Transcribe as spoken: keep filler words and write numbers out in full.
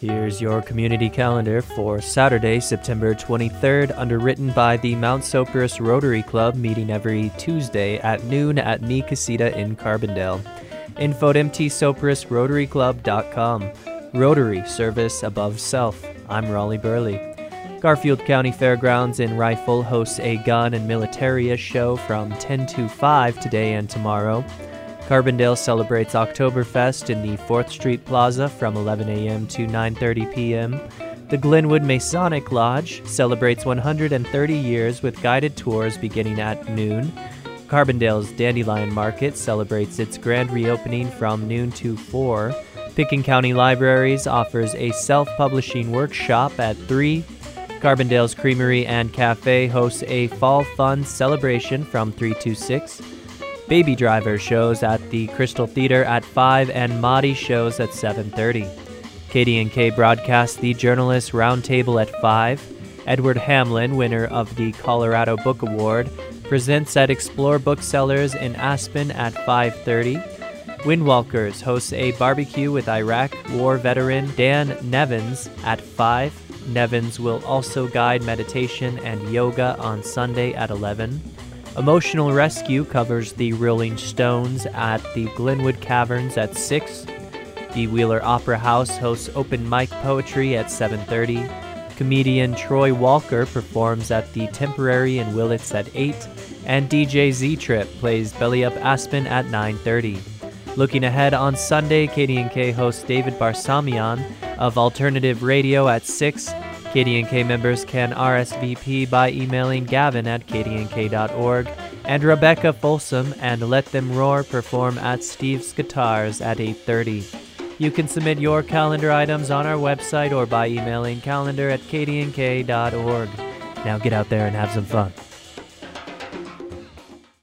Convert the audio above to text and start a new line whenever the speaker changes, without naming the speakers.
Here's your community calendar for Saturday, September twenty-third, underwritten by the Mount Sopris Rotary Club, meeting every Tuesday at noon at Mi Casita in Carbondale. Info at m t sopris rotary club dot com. Rotary, service above self. I'm Raleigh Burley. Garfield County Fairgrounds in Rifle hosts a gun and militaria show from ten to five today and tomorrow. Carbondale celebrates Oktoberfest in the fourth Street Plaza from eleven a.m. to nine thirty p.m. The Glenwood Masonic Lodge celebrates one hundred thirty years with guided tours beginning at noon. Carbondale's Dandelion Market celebrates its grand reopening from noon to four. Pitkin County Libraries offers a self-publishing workshop at three. Carbondale's Creamery and Cafe hosts a Fall Fun celebration from three to six. Baby Driver shows at the Crystal Theater at five, and Mahdi shows at seven thirty. K D N K broadcasts the Journalists Roundtable at five. Edward Hamlin, winner of the Colorado Book Award, presents at Explore Booksellers in Aspen at five thirty. Windwalkers hosts a barbecue with Iraq War veteran Dan Nevins at five. Nevins will also guide meditation and yoga on Sunday at eleven. Emotional Rescue covers the Rolling Stones at the Glenwood Caverns at six. The Wheeler Opera House hosts open mic poetry at seven thirty. Comedian Troy Walker performs at the Temporary in Willits at eight. And D J Z-Trip plays Belly Up Aspen at nine thirty. Looking ahead on Sunday, K D N K host David Barsamian of Alternative Radio at six. K D N K members can R S V P by emailing Gavin at k d n k dot org, and Rebecca Folsom and Let Them Roar perform at Steve's Guitars at eight thirty. You can submit your calendar items on our website or by emailing calendar at k d n k dot org. Now get out there and have some fun.